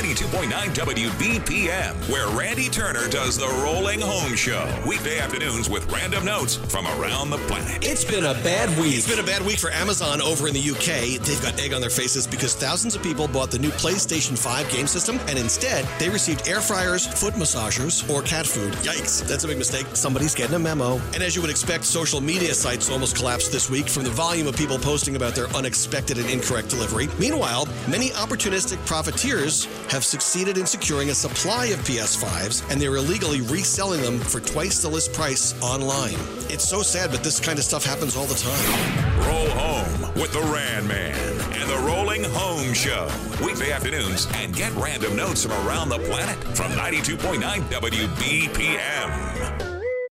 92.9 WBPM, where Randy Turner does the Rolling Home Show. Weekday afternoons with random notes from around the planet. It's been a bad week. It's been a bad week for Amazon over in the UK. They've got egg on their faces because thousands of people bought the new PlayStation 5 game system, and instead, they received air fryers, foot massagers, or cat food. Yikes, that's a big mistake. Somebody's getting a memo. And as you would expect, social media sites almost collapsed this week from the volume of people posting about their unexpected and incorrect delivery. Meanwhile, many opportunistic profiteers have succeeded in securing a supply of PS5s, and they're illegally reselling them for twice the list price online. It's so sad, but this kind of stuff happens all the time. Roll home with the Rand Man and the Rolling Home Show. Weekday afternoons, and get random notes from around the planet from 92.9 WBPM.